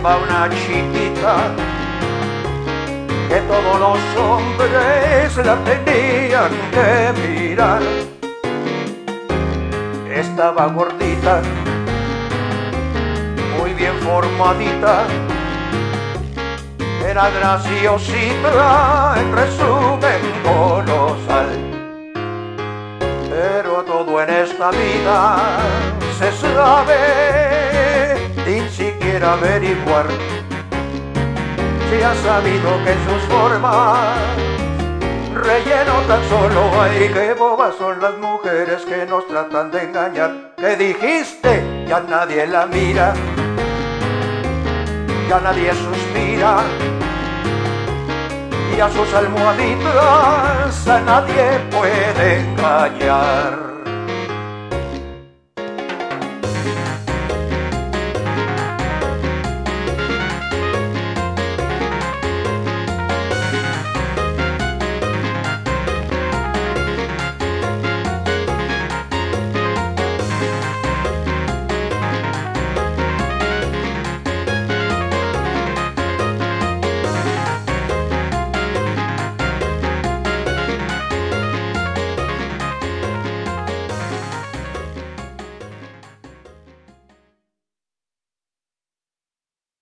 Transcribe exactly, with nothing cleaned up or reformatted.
va una chiquita que todos los hombres la tenían que mirar. Estaba gordita, muy bien formadita, era graciosita, en resumen colosal. Pero todo en esta vida se sabe sin siquiera averiguar. Se ha sabido que en sus formas relleno tan solo hay. Qué bobas son las mujeres que nos tratan de engañar. ¿Qué dijiste? Ya nadie la mira, ya nadie suspira, y a sus almohaditas a nadie puede engañar.